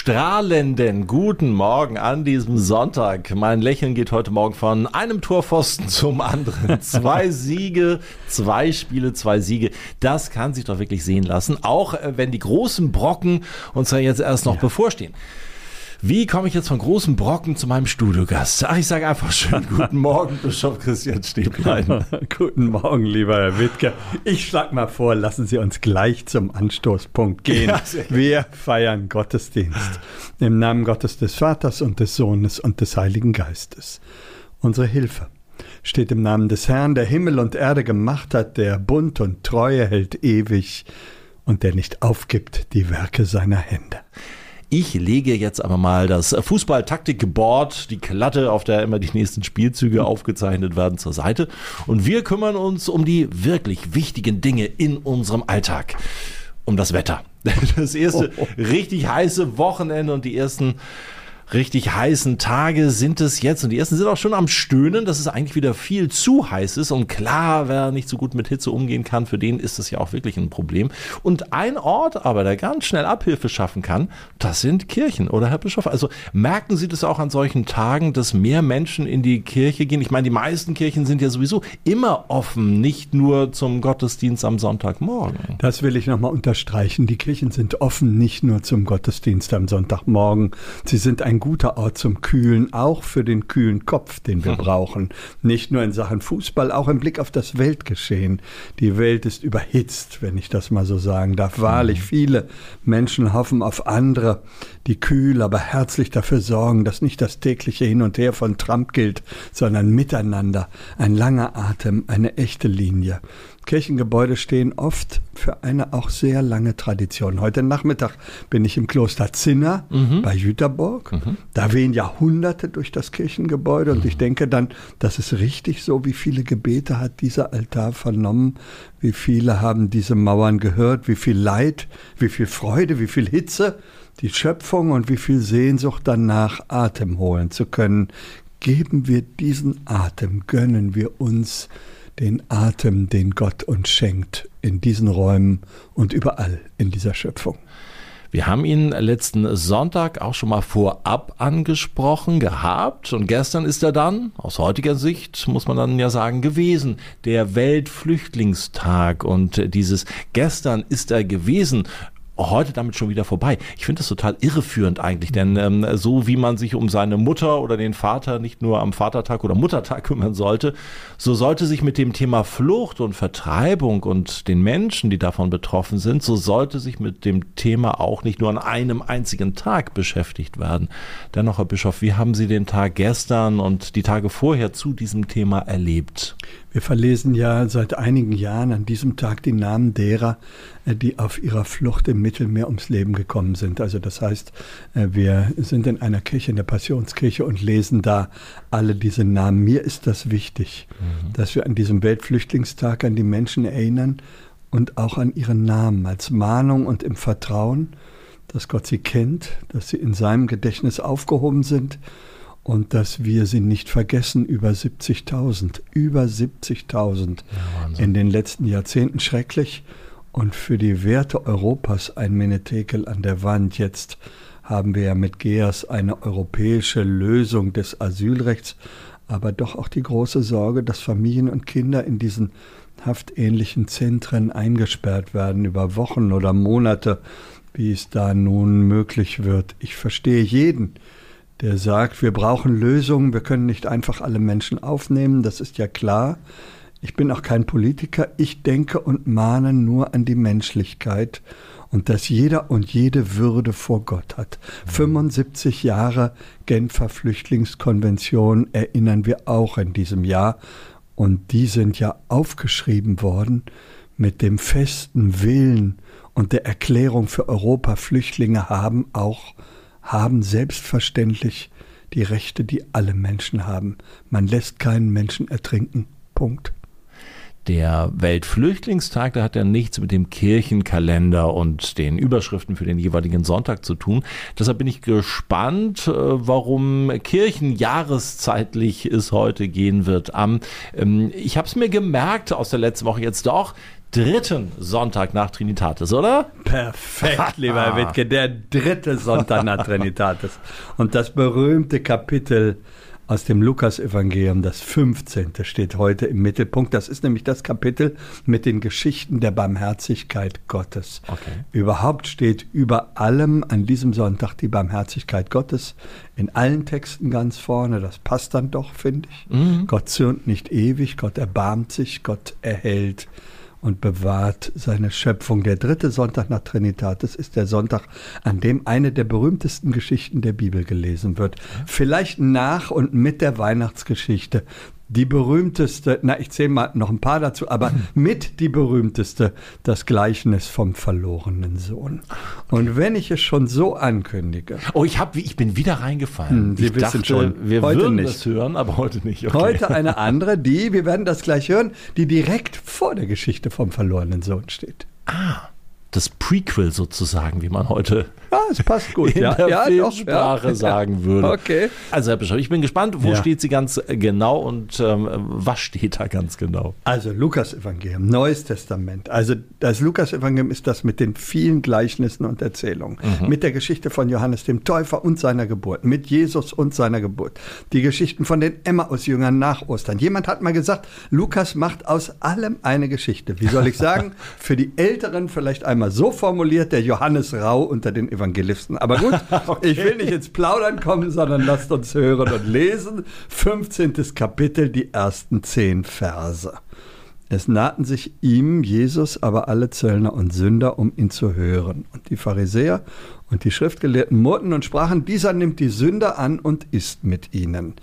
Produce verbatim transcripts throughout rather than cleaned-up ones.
strahlenden guten Morgen an diesem Sonntag. Mein Lächeln geht heute Morgen von einem Torpfosten zum anderen. Zwei Siege, zwei Spiele, zwei Siege. Das kann sich doch wirklich sehen lassen, auch wenn die großen Brocken uns ja jetzt erst noch ja. bevorstehen. Wie komme ich jetzt von großen Brocken zu meinem Studiogast? Ach, ich sage einfach schön guten Morgen, Bischof Christian Stäblein. Guten Morgen, lieber Herr Wittke. Ich schlage mal vor, lassen Sie uns gleich zum Anstoßpunkt gehen. Ja, wir feiern Gottesdienst im Namen Gottes des Vaters und des Sohnes und des Heiligen Geistes. Unsere Hilfe steht im Namen des Herrn, der Himmel und Erde gemacht hat, der Bund und Treue hält ewig und der nicht aufgibt die Werke seiner Hände. Ich lege jetzt aber mal das Fußball-Taktik-Board, die Klatte, auf der immer die nächsten Spielzüge aufgezeichnet werden, zur Seite. Und wir kümmern uns um die wirklich wichtigen Dinge in unserem Alltag. Um das Wetter. Das erste oh, oh. richtig heiße Wochenende und die ersten richtig heißen Tage sind es jetzt. Und die ersten sind auch schon am Stöhnen, dass es eigentlich wieder viel zu heiß ist. Und klar, wer nicht so gut mit Hitze umgehen kann, für den ist das ja auch wirklich ein Problem. Und ein Ort aber, der ganz schnell Abhilfe schaffen kann, das sind Kirchen, oder Herr Bischof? Also merken Sie das auch an solchen Tagen, dass mehr Menschen in die Kirche gehen? Ich meine, die meisten Kirchen sind ja sowieso immer offen, nicht nur zum Gottesdienst am Sonntagmorgen. Das will ich nochmal unterstreichen. Die Kirchen sind offen, nicht nur zum Gottesdienst am Sonntagmorgen. Sie sind ein guter Ort zum Kühlen, auch für den kühlen Kopf, den wir brauchen. Nicht nur in Sachen Fußball, auch im Blick auf das Weltgeschehen. Die Welt ist überhitzt, wenn ich das mal so sagen darf. Wahrlich, viele Menschen hoffen auf andere, die kühl, aber herzlich dafür sorgen, dass nicht das tägliche Hin und Her von Trump gilt, sondern miteinander. Ein langer Atem, eine echte Linie. Kirchengebäude stehen oft für eine auch sehr lange Tradition. Heute Nachmittag bin ich im Kloster Zinna mhm. bei Jüterborg. Mhm. Da wehen Jahrhunderte durch das Kirchengebäude und mhm. ich denke dann, das ist richtig so, wie viele Gebete hat dieser Altar vernommen, wie viele haben diese Mauern gehört, wie viel Leid, wie viel Freude, wie viel Hitze, die Schöpfung und wie viel Sehnsucht danach, Atem holen zu können. Geben wir diesen Atem, gönnen wir uns den Atem, den Gott uns schenkt, in diesen Räumen und überall in dieser Schöpfung. Wir haben ihn letzten Sonntag auch schon mal vorab angesprochen gehabt und gestern ist er dann, aus heutiger Sicht, muss man dann ja sagen, gewesen, der Weltflüchtlingstag und dieses gestern ist er gewesen, heute damit schon wieder vorbei. Ich finde das total irreführend eigentlich, denn ähm, so wie man sich um seine Mutter oder den Vater nicht nur am Vatertag oder Muttertag kümmern sollte, so sollte sich mit dem Thema Flucht und Vertreibung und den Menschen, die davon betroffen sind, so sollte sich mit dem Thema auch nicht nur an einem einzigen Tag beschäftigt werden. Dennoch, Herr Bischof, wie haben Sie den Tag gestern und die Tage vorher zu diesem Thema erlebt? Wir verlesen ja seit einigen Jahren an diesem Tag die Namen derer, die auf ihrer Flucht im Mittelmeer ums Leben gekommen sind. Also das heißt, wir sind in einer Kirche, in der Passionskirche und lesen da alle diese Namen. Mir ist das wichtig, mhm. dass wir an diesem Weltflüchtlingstag an die Menschen erinnern und auch an ihren Namen als Mahnung und im Vertrauen, dass Gott sie kennt, dass sie in seinem Gedächtnis aufgehoben sind. Und dass wir sie nicht vergessen, über siebzigtausend, über siebzigtausend ja, in den letzten Jahrzehnten, schrecklich. Und für die Werte Europas ein Menetekel an der Wand. Jetzt haben wir ja mit GEAS eine europäische Lösung des Asylrechts, aber doch auch die große Sorge, dass Familien und Kinder in diesen haftähnlichen Zentren eingesperrt werden über Wochen oder Monate, wie es da nun möglich wird. Ich verstehe jeden, der sagt, wir brauchen Lösungen, wir können nicht einfach alle Menschen aufnehmen, das ist ja klar. Ich bin auch kein Politiker, ich denke und mahne nur an die Menschlichkeit und dass jeder und jede Würde vor Gott hat. Mhm. fünfundsiebzig Jahre Genfer Flüchtlingskonvention erinnern wir auch in diesem Jahr und die sind ja aufgeschrieben worden mit dem festen Willen und der Erklärung für Europa, Flüchtlinge haben auch haben selbstverständlich die Rechte, die alle Menschen haben. Man lässt keinen Menschen ertrinken. Punkt. Der Weltflüchtlingstag, der hat ja nichts mit dem Kirchenkalender und den Überschriften für den jeweiligen Sonntag zu tun. Deshalb bin ich gespannt, warum kirchenjahreszeitlich es heute gehen wird. Ich habe es mir gemerkt aus der letzten Woche jetzt doch, dritten Sonntag nach Trinitatis, oder? Perfekt, lieber Herr Wittke, der dritte Sonntag nach Trinitatis. Und das berühmte Kapitel aus dem Lukas-Evangelium, das fünfzehnte, steht heute im Mittelpunkt. Das ist nämlich das Kapitel mit den Geschichten der Barmherzigkeit Gottes. Okay. Überhaupt steht über allem an diesem Sonntag die Barmherzigkeit Gottes. In allen Texten ganz vorne. Das passt dann doch, finde ich. Mhm. Gott zürnt nicht ewig, Gott erbarmt sich, Gott erhält und bewahrt seine Schöpfung. Der dritte Sonntag nach Trinitatis ist der Sonntag, an dem eine der berühmtesten Geschichten der Bibel gelesen wird. Vielleicht nach und mit der Weihnachtsgeschichte. Die berühmteste, na ich zähle mal noch ein paar dazu, aber mit die berühmteste, das Gleichnis vom verlorenen Sohn. Und wenn ich es schon so ankündige. Oh, ich, hab, ich bin wieder reingefallen. Hm, Sie ich wissen dachte, schon, wir heute würden nicht. das hören, aber heute nicht. Okay. Heute eine andere, die, wir werden das gleich hören, die direkt vor der Geschichte vom verlorenen Sohn steht. Ah, das Prequel sozusagen, wie man heute ja, es passt gut, in ja. der ja, Filmsprache doch, ja. sagen würde. Okay. Also Herr Bischof, ich bin gespannt, wo Ja. steht sie ganz genau und ähm, was steht da ganz genau? Also Lukas-Evangelium, Neues Testament. Also das Lukas-Evangelium ist das mit den vielen Gleichnissen und Erzählungen. Mhm. Mit der Geschichte von Johannes dem Täufer und seiner Geburt. Mit Jesus und seiner Geburt. Die Geschichten von den Emmaus-Jüngern nach Ostern. Jemand hat mal gesagt, Lukas macht aus allem eine Geschichte. Wie soll ich sagen? Für die Älteren vielleicht einmal so formuliert, der Johannes Rau unter den Evangelisten. Aber gut, okay. Ich will nicht ins Plaudern kommen, sondern lasst uns hören und lesen. fünfzehntes Kapitel, die ersten zehn Verse. Es nahten sich ihm, Jesus, aber alle Zöllner und Sünder, um ihn zu hören. Und die Pharisäer und die Schriftgelehrten murrten und sprachen, dieser nimmt die Sünder an und isst mit ihnen.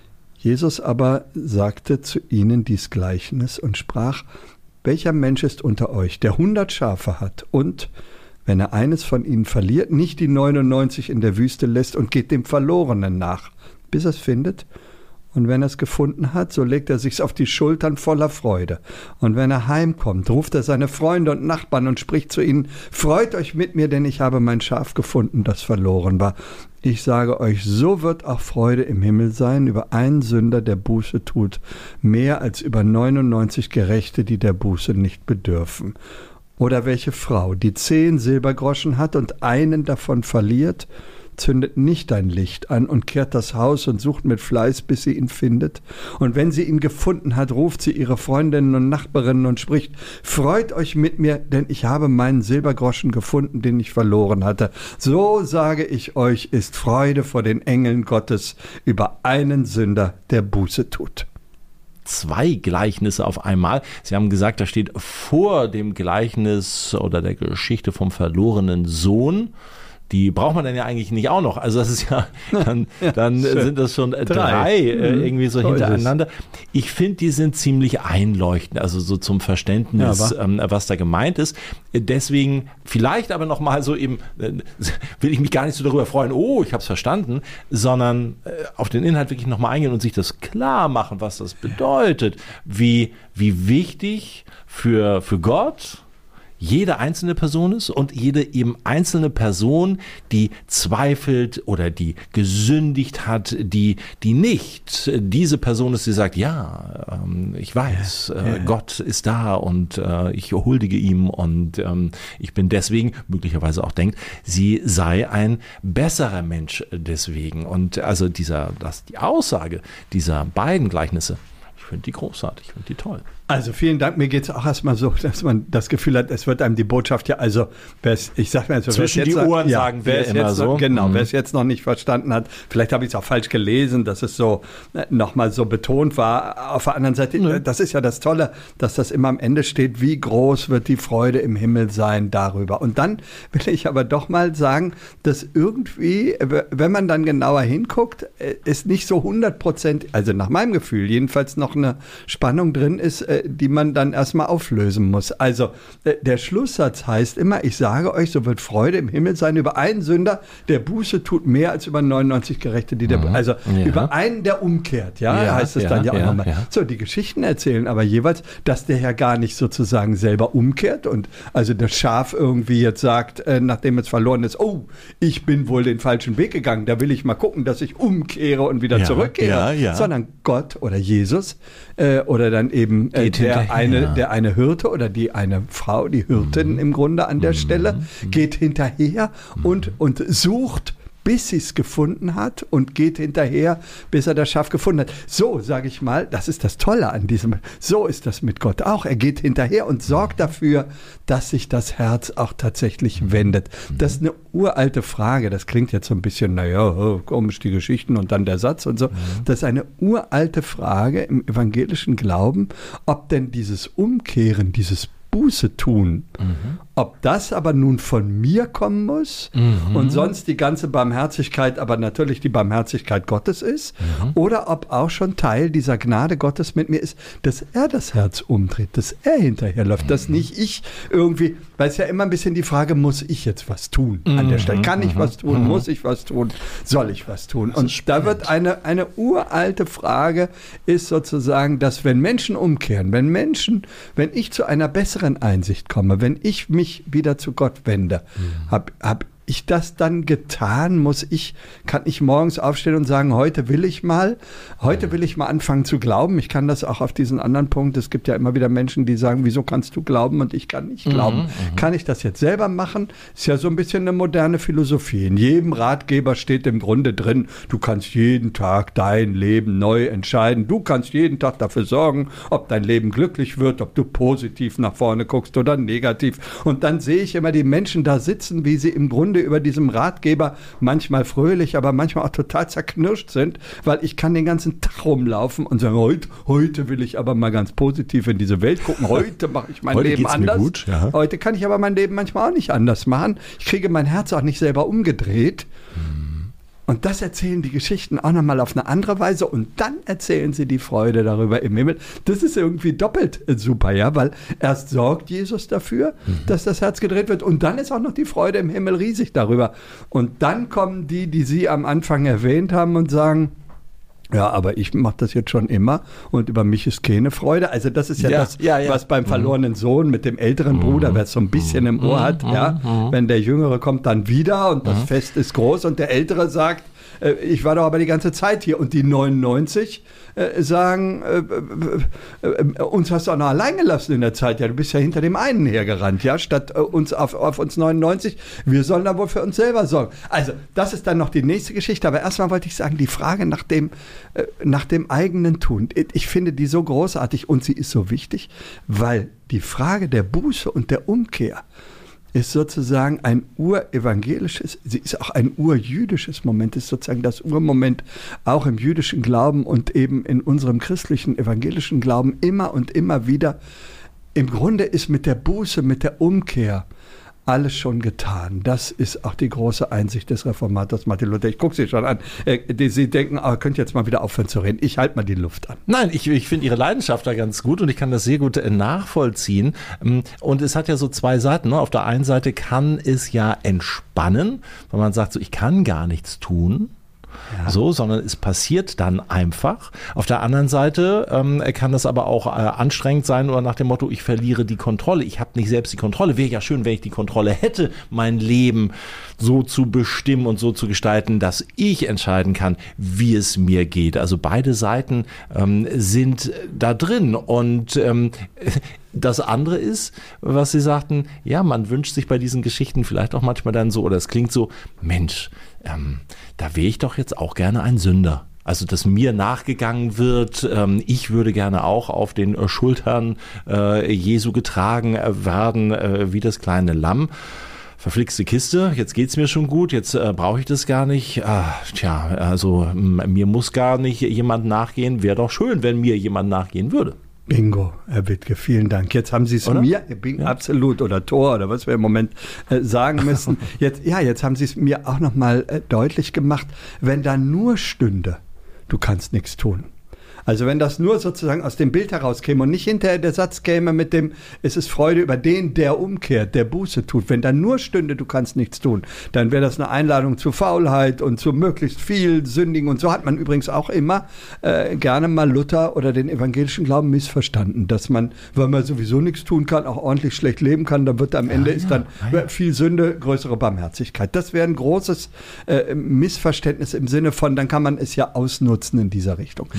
Jesus aber sagte zu ihnen dies Gleichnis und sprach, welcher Mensch ist unter euch, der hundert Schafe hat und, wenn er eines von ihnen verliert, nicht die neunundneunzig in der Wüste lässt und geht dem Verlorenen nach, bis er es findet? Und wenn er es gefunden hat, so legt er sich's auf die Schultern voller Freude. Und wenn er heimkommt, ruft er seine Freunde und Nachbarn und spricht zu ihnen, freut euch mit mir, denn ich habe mein Schaf gefunden, das verloren war. Ich sage euch, so wird auch Freude im Himmel sein über einen Sünder, der Buße tut, mehr als über neunundneunzig Gerechte, die der Buße nicht bedürfen. Oder welche Frau, die zehn Silbergroschen hat und einen davon verliert, zündet nicht ein Licht an und kehrt das Haus und sucht mit Fleiß, bis sie ihn findet. Und wenn sie ihn gefunden hat, ruft sie ihre Freundinnen und Nachbarinnen und spricht, freut euch mit mir, denn ich habe meinen Silbergroschen gefunden, den ich verloren hatte. So sage ich euch, ist Freude vor den Engeln Gottes über einen Sünder, der Buße tut. Zwei Gleichnisse auf einmal. Sie haben gesagt, da steht vor dem Gleichnis oder der Geschichte vom verlorenen Sohn. Die braucht man dann ja eigentlich nicht auch noch. Also das ist ja, dann, ja, dann sind das schon drei, drei äh, irgendwie so, so hintereinander. Ich finde, die sind ziemlich einleuchtend, also so zum Verständnis, ja, ähm, was da gemeint ist. Deswegen vielleicht aber noch mal so eben, äh, will ich mich gar nicht so darüber freuen, oh, ich habe es verstanden, sondern äh, auf den Inhalt wirklich noch mal eingehen und sich das klar machen, was das bedeutet, wie, wie wichtig für, für Gott jede einzelne Person ist und jede eben einzelne Person, die zweifelt oder die gesündigt hat, die, die nicht diese Person ist, die sagt, ja, ähm, ich weiß, ja, ja, äh, Gott ist da und äh, ich huldige ihm und ähm, ich bin deswegen, möglicherweise auch denkt, sie sei ein besserer Mensch deswegen. Und also dieser, das, die Aussage dieser beiden Gleichnisse, ich finde die großartig, ich finde die toll. Also vielen Dank. Mir geht es auch erstmal so, dass man das Gefühl hat, es wird einem die Botschaft ja, also ich sag mal, also, zwischen die Ohren ja, sagen wir immer jetzt so. Noch, genau, mhm. wer es jetzt noch nicht verstanden hat, vielleicht habe ich es auch falsch gelesen, dass es so nochmal so betont war. Auf der anderen Seite, mhm. das ist ja das Tolle, dass das immer am Ende steht, wie groß wird die Freude im Himmel sein darüber. Und dann will ich aber doch mal sagen, dass irgendwie, wenn man dann genauer hinguckt, ist nicht so hundert Prozent, also nach meinem Gefühl jedenfalls noch eine Spannung drin ist, die man dann erstmal auflösen muss. Also der Schlusssatz heißt immer, ich sage euch, so wird Freude im Himmel sein über einen Sünder, der Buße tut, mehr als über neunundneunzig Gerechte, die der, mhm. also ja. über einen, der umkehrt, ja, ja heißt es ja, dann ja auch ja, nochmal. Ja. So, die Geschichten erzählen aber jeweils, dass der ja gar nicht sozusagen selber umkehrt und also das Schaf irgendwie jetzt sagt, äh, nachdem es verloren ist, oh, ich bin wohl den falschen Weg gegangen, da will ich mal gucken, dass ich umkehre und wieder ja, zurückkehre, ja, ja. sondern Gott oder Jesus äh, oder dann eben äh, der, hinterher. eine, der eine Hirte oder die eine Frau, die Hirtin mhm. im Grunde an der mhm. Stelle, geht hinterher mhm. und, und sucht, bis sie es gefunden hat und geht hinterher, bis er das Schaf gefunden hat. So, sage ich mal, das ist das Tolle an diesem, so ist das mit Gott auch. Er geht hinterher und sorgt dafür, dass sich das Herz auch tatsächlich wendet. Das ist eine uralte Frage, das klingt jetzt so ein bisschen, naja, komisch die Geschichten und dann der Satz und so. Das ist eine uralte Frage im evangelischen Glauben, ob denn dieses Umkehren, dieses Buße tun. Mhm. Ob das aber nun von mir kommen muss mhm. und sonst die ganze Barmherzigkeit, aber natürlich die Barmherzigkeit Gottes ist, mhm. oder ob auch schon Teil dieser Gnade Gottes mit mir ist, dass er das Herz umdreht, dass er hinterherläuft, mhm. dass nicht ich irgendwie, weil es ja immer ein bisschen die Frage, muss ich jetzt was tun mhm. an der Stelle? Kann ich mhm. was tun? Mhm. Muss ich was tun? Soll ich was tun? Und da wird eine, eine uralte Frage ist sozusagen, dass wenn Menschen umkehren, wenn Menschen, wenn ich zu einer besseren Einsicht komme, wenn ich mich wieder zu Gott wende, mhm. habe hab ich das dann getan? Muss ich, kann ich morgens aufstehen und sagen, heute will ich mal, heute will ich mal anfangen zu glauben. Ich kann das auch auf diesen anderen Punkt. Es gibt ja immer wieder Menschen, die sagen, wieso kannst du glauben und ich kann nicht glauben. Mhm, mhm. Kann ich das jetzt selber machen? Ist ja so ein bisschen eine moderne Philosophie. In jedem Ratgeber steht im Grunde drin, du kannst jeden Tag dein Leben neu entscheiden. Du kannst jeden Tag dafür sorgen, ob dein Leben glücklich wird, ob du positiv nach vorne guckst oder negativ. Und dann sehe ich immer die Menschen da sitzen, wie sie im Grunde über diesem Ratgeber manchmal fröhlich, aber manchmal auch total zerknirscht sind, weil ich kann den ganzen Tag rumlaufen und sagen, heute, heute will ich aber mal ganz positiv in diese Welt gucken, heute mache ich mein heute Leben geht's anders. Mir gut, ja. Heute kann ich aber mein Leben manchmal auch nicht anders machen. Ich kriege mein Herz auch nicht selber umgedreht. Hm. Und das erzählen die Geschichten auch nochmal auf eine andere Weise und dann erzählen sie die Freude darüber im Himmel. Das ist irgendwie doppelt super, ja, weil erst sorgt Jesus dafür, mhm. dass das Herz gedreht wird und dann ist auch noch die Freude im Himmel riesig darüber. Und dann kommen die, die Sie am Anfang erwähnt haben und sagen, ja, aber ich mache das jetzt schon immer und über mich ist keine Freude. Also das ist ja, ja das, ja, ja. was beim verlorenen Sohn mit dem älteren mhm. Bruder, wer es so ein bisschen im Ohr hat, mhm. ja, mhm. wenn der Jüngere kommt dann wieder und das mhm. Fest ist groß und der Ältere sagt, äh, ich war doch aber die ganze Zeit hier und die neunundneunzig äh, sagen, äh, äh, äh, uns hast du auch noch allein gelassen in der Zeit, ja, du bist ja hinter dem einen hergerannt, ja, statt äh, uns auf, auf uns neunundneunzig, wir sollen da wohl für uns selber sorgen. Also das ist dann noch die nächste Geschichte, aber erstmal wollte ich sagen, die Frage nach dem nach dem eigenen Tun. Ich finde die so großartig und sie ist so wichtig, weil die Frage der Buße und der Umkehr ist sozusagen ein urevangelisches, sie ist auch ein urjüdisches Moment, ist sozusagen das Urmoment auch im jüdischen Glauben und eben in unserem christlichen evangelischen Glauben immer und immer wieder. Im Grunde ist mit der Buße, mit der Umkehr alles schon getan. Das ist auch die große Einsicht des Reformators Martin Luther. Ich gucke Sie schon an. Äh, Sie denken, oh, könnt jetzt mal wieder aufhören zu reden. Ich halte mal die Luft an. Nein, ich, ich finde Ihre Leidenschaft da ganz gut und ich kann das sehr gut äh, nachvollziehen. Und es hat ja so zwei Seiten. Ne? Auf der einen Seite kann es ja entspannen, weil man sagt, so, ich kann gar nichts tun. Ja. So, sondern es passiert dann einfach. Auf der anderen Seite ähm, kann das aber auch äh, anstrengend sein oder nach dem Motto, ich verliere die Kontrolle. Ich habe nicht selbst die Kontrolle. Wäre ja schön, wenn ich die Kontrolle hätte, mein Leben so zu bestimmen und so zu gestalten, dass ich entscheiden kann, wie es mir geht. Also beide Seiten ähm, sind da drin und ähm, das andere ist, was Sie sagten, ja, man wünscht sich bei diesen Geschichten vielleicht auch manchmal dann so, oder es klingt so, Mensch, ähm, da wäre ich doch jetzt auch gerne ein Sünder. Also, dass mir nachgegangen wird, ähm, ich würde gerne auch auf den äh, Schultern äh, Jesu getragen äh, werden, äh, wie das kleine Lamm. Verflixte Kiste, jetzt geht's mir schon gut, jetzt äh, brauche ich das gar nicht. Ah, tja, also m- mir muss gar nicht jemand nachgehen. Wäre doch schön, wenn mir jemand nachgehen würde. Bingo, Herr Wittke, vielen Dank. Jetzt haben Sie es mir, ja. absolut, oder Tor, oder was wir im Moment äh, sagen müssen. Jetzt, ja, jetzt haben Sie es mir auch nochmal äh, deutlich gemacht, wenn da nur stünde, du kannst nichts tun. Also wenn das nur sozusagen aus dem Bild herauskäme und nicht hinterher der Satz käme mit dem, es ist Freude über den, der umkehrt, der Buße tut. Wenn da nur stünde, du kannst nichts tun, dann wäre das eine Einladung zu Faulheit und zu möglichst viel Sündigen. Und so hat man übrigens auch immer äh, gerne mal Luther oder den evangelischen Glauben missverstanden, dass man, weil man sowieso nichts tun kann, auch ordentlich schlecht leben kann, dann wird am Ende ja, ist dann ja. viel Sünde, größere Barmherzigkeit. Das wäre ein großes äh, Missverständnis im Sinne von, dann kann man es ja ausnutzen in dieser Richtung. Mhm. Wenn der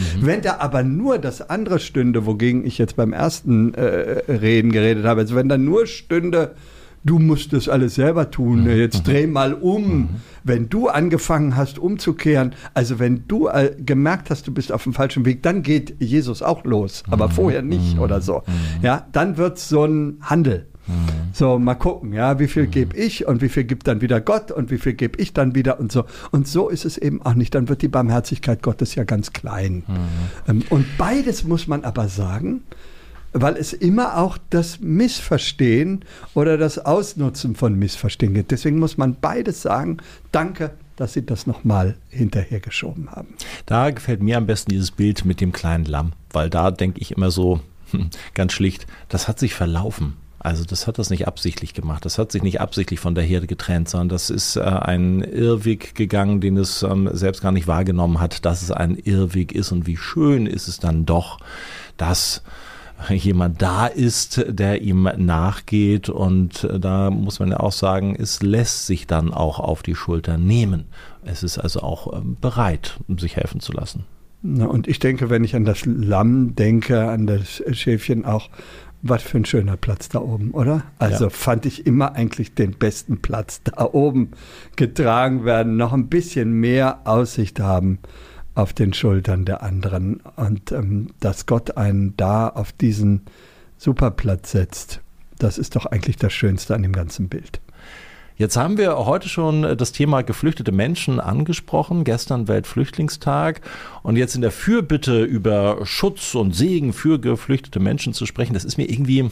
da aber nur das andere stünde, wogegen ich jetzt beim ersten äh, Reden geredet habe, also wenn da nur stünde, du musst das alles selber tun, jetzt dreh mal um. Wenn du angefangen hast umzukehren, also wenn du äh, gemerkt hast, du bist auf dem falschen Weg, dann geht Jesus auch los, aber vorher nicht oder so. Ja, dann wird es so ein Handel. So, mal gucken, ja, wie viel gebe ich und wie viel gibt dann wieder Gott und wie viel gebe ich dann wieder und so. Und so ist es eben auch nicht. Dann wird die Barmherzigkeit Gottes ja ganz klein. Mhm. Und beides muss man aber sagen, weil es immer auch das Missverstehen oder das Ausnutzen von Missverstehen gibt. Deswegen muss man beides sagen. Danke, dass Sie das nochmal hinterhergeschoben haben. Da gefällt mir am besten dieses Bild mit dem kleinen Lamm, weil da denke ich immer so, ganz schlicht, das hat sich verlaufen. Also das hat das nicht absichtlich gemacht, das hat sich nicht absichtlich von der Herde getrennt, sondern das ist äh, ein Irrweg gegangen, den es ähm, selbst gar nicht wahrgenommen hat, dass es ein Irrweg ist. Und wie schön ist es dann doch, dass jemand da ist, der ihm nachgeht. Und äh, da muss man ja auch sagen, es lässt sich dann auch auf die Schulter nehmen. Es ist also auch ähm, bereit, sich helfen zu lassen. Na, und ich denke, wenn ich an das Lamm denke, an das Schäfchen auch, was für ein schöner Platz da oben, oder? Also ja. Fand ich immer eigentlich den besten Platz da oben getragen werden, noch ein bisschen mehr Aussicht haben auf den Schultern der anderen und ähm, dass Gott einen da auf diesen Superplatz setzt, das ist doch eigentlich das Schönste an dem ganzen Bild. Jetzt haben wir heute schon das Thema geflüchtete Menschen angesprochen, gestern Weltflüchtlingstag, und jetzt in der Fürbitte über Schutz und Segen für geflüchtete Menschen zu sprechen, das ist mir irgendwie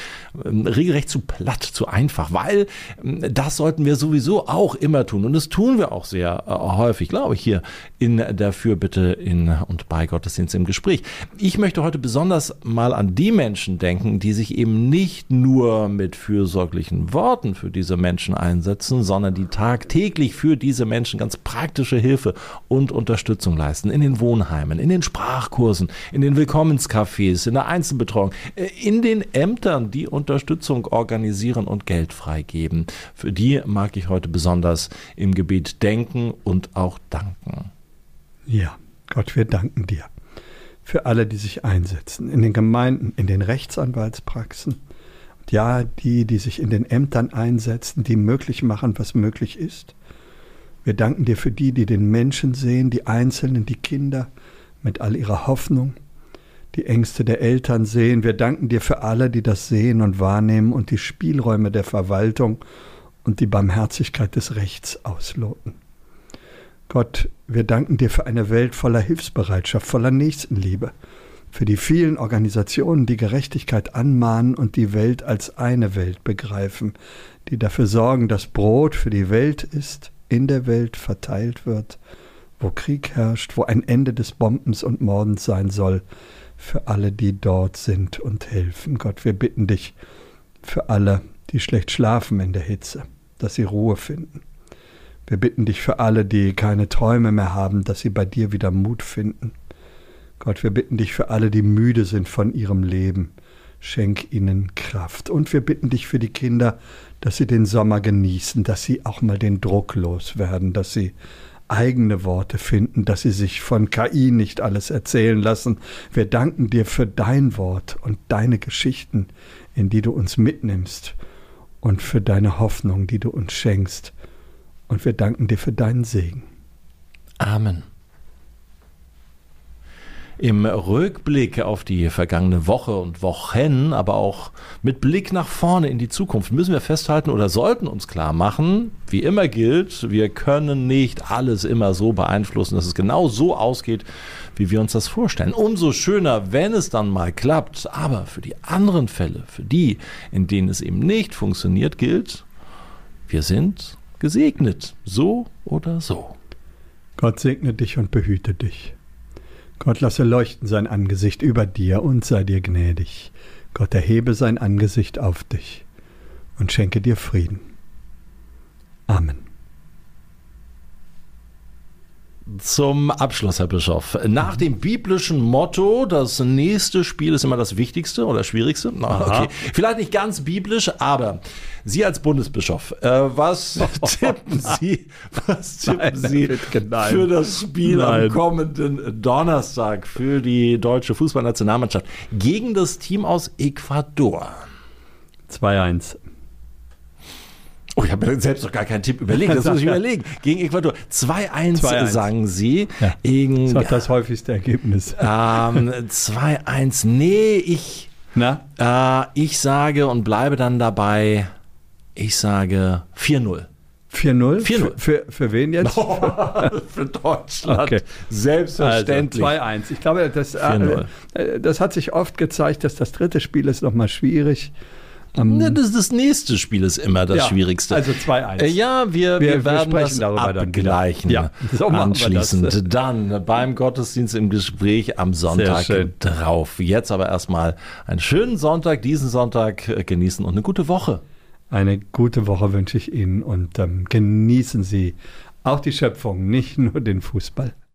regelrecht zu platt, zu einfach, weil das sollten wir sowieso auch immer tun und das tun wir auch sehr häufig, glaube ich, hier in der Fürbitte in und bei Gottesdienst im Gespräch. Ich möchte heute besonders mal an die Menschen denken, die sich eben nicht nur mit fürsorglichen Worten für diese Menschen einsetzen, sondern die tagtäglich für diese Menschen ganz praktische Hilfe und Unterstützung leisten. In den Wohnheimen, in den Sprachkursen, in den Willkommenscafés, in der Einzelbetreuung, in den Ämtern, die Unterstützung organisieren und Geld freigeben. Für die mag ich heute besonders im Gebet denken und auch danken. Ja, Gott, wir danken dir für alle, die sich einsetzen, in den Gemeinden, in den Rechtsanwaltspraxen. Ja, die, die sich in den Ämtern einsetzen, die möglich machen, was möglich ist. Wir danken dir für die, die den Menschen sehen, die Einzelnen, die Kinder mit all ihrer Hoffnung, die Ängste der Eltern sehen. Wir danken dir für alle, die das sehen und wahrnehmen und die Spielräume der Verwaltung und die Barmherzigkeit des Rechts ausloten. Gott, wir danken dir für eine Welt voller Hilfsbereitschaft, voller Nächstenliebe, für die vielen Organisationen, die Gerechtigkeit anmahnen und die Welt als eine Welt begreifen, die dafür sorgen, dass Brot für die Welt ist, in der Welt verteilt wird, wo Krieg herrscht, wo ein Ende des Bombens und Mordens sein soll, für alle, die dort sind und helfen. Gott, wir bitten dich für alle, die schlecht schlafen in der Hitze, dass sie Ruhe finden. Wir bitten dich für alle, die keine Träume mehr haben, dass sie bei dir wieder Mut finden. Gott, wir bitten dich für alle, die müde sind von ihrem Leben. Schenk ihnen Kraft. Und wir bitten dich für die Kinder, dass sie den Sommer genießen, dass sie auch mal den Druck loswerden, dass sie eigene Worte finden, dass sie sich von K I nicht alles erzählen lassen. Wir danken dir für dein Wort und deine Geschichten, in die du uns mitnimmst, und für deine Hoffnung, die du uns schenkst. Und wir danken dir für deinen Segen. Amen. Im Rückblick auf die vergangene Woche und Wochen, aber auch mit Blick nach vorne in die Zukunft, müssen wir festhalten oder sollten uns klar machen, wie immer gilt, wir können nicht alles immer so beeinflussen, dass es genau so ausgeht, wie wir uns das vorstellen. Umso schöner, wenn es dann mal klappt. Aber für die anderen Fälle, für die, in denen es eben nicht funktioniert, gilt, wir sind gesegnet, so oder so. Gott segne dich und behüte dich. Gott lasse leuchten sein Angesicht über dir und sei dir gnädig. Gott erhebe sein Angesicht auf dich und schenke dir Frieden. Amen. Zum Abschluss, Herr Bischof. Nach dem biblischen Motto, das nächste Spiel ist immer das Wichtigste oder Schwierigste. Okay. Vielleicht nicht ganz biblisch, aber Sie als Bundesbischof, äh, was tippen Sie, was tippen nein, Sie nein. für das Spiel nein. am kommenden Donnerstag für die deutsche Fußballnationalmannschaft gegen das Team aus Ecuador? zwei eins. Oh, ich habe mir selbst noch gar keinen Tipp überlegt. Das muss ich überlegen. Gegen Ecuador. zwei eins sagen Sie. Ja. Das war das häufigste Ergebnis. Ähm, zwei eins. Nee, ich, Na? Äh, ich sage und bleibe dann dabei, ich sage vier null. vier null? vier null. Für, für, für wen jetzt? Für Deutschland. Okay. Selbstverständlich. Also zwei eins. Ich glaube, das, äh, das hat sich oft gezeigt, dass das dritte Spiel ist nochmal schwierig. Um, ja, das, das nächste Spiel ist immer das ja, Schwierigste. Also zwei eins. Ja, wir, wir, wir werden wir das abgleichen. Ja, so anschließend das. Dann beim Gottesdienst im Gespräch am Sonntag drauf. Jetzt aber erstmal einen schönen Sonntag, diesen Sonntag genießen und eine gute Woche. Eine gute Woche wünsche ich Ihnen und ähm, genießen Sie auch die Schöpfung, nicht nur den Fußball.